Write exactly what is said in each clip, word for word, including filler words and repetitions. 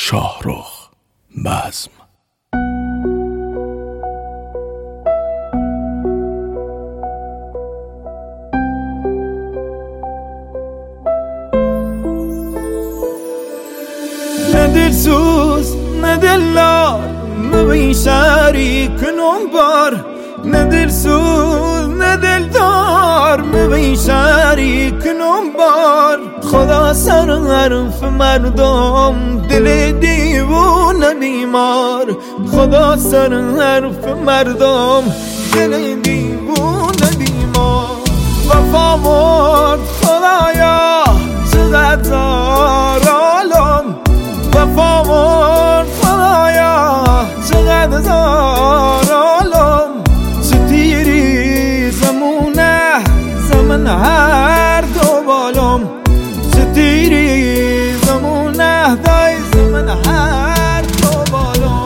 شاهرخ بزم. نه دلسوز نه دلدار مبین شریک نمبار، نه دلسوز نه دلدار مبین شریک نمبار. خدا سر حرف مردم دل دیوونه بیمار، خدا سر حرف مردم دل دیوونه بیمار. وفا مرد خدایا چقدر زار عالم، وفا مرد خدایا چقدر زار عالم. ستیری زمونه زمن هر دو بالم، ستیری زمونه دای زمن هر دو بالم.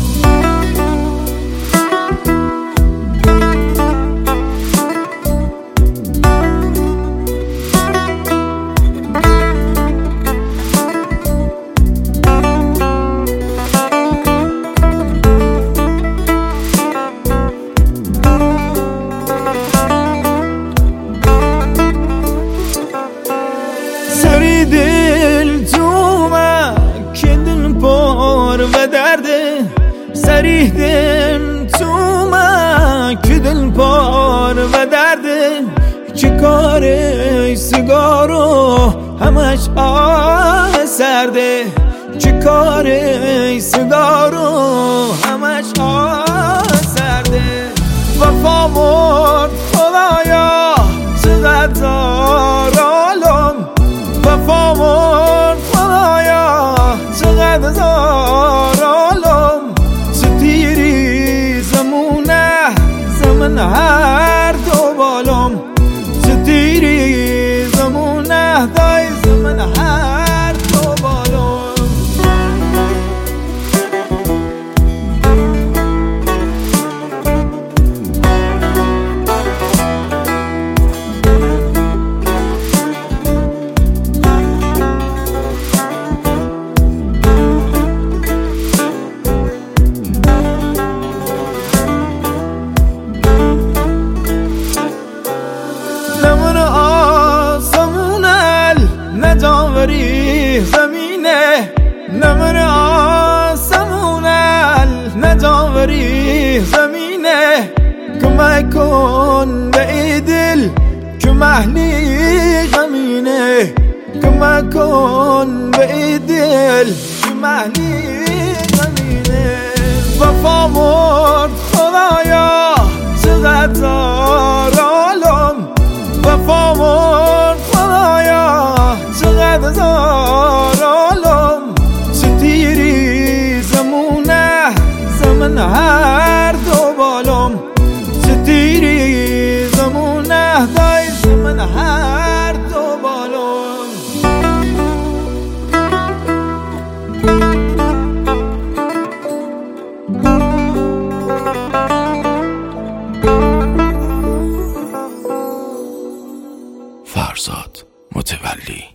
سری دل تو من که دل پر و درده، سری دل تو من که دل پر و درده. که کار سیگارو همش آه سرده، که کار سیگارو همش آه سرده. وفا مرد خدایا چقدر زار عالم، وفا مرد خدایا چقدر زار عالم. ستیری زمونه زمن هر دو بالم، ستیری زمونه دای زمن هر دو بالم. نجاوری زمینه نمر آسمونل، نجاوری زمینه. کمک کن به دل که محلی غمینه، کمک کن به دل که محلی غمینه. وفا مرد خدایا چقدر زار عالم، وفا مرد خدایا چقدر زار عالم. ستیری زمونه زمن هر دو بالم، ستیری زمونه دای زمن هر دو بالم. فرزاد متولی.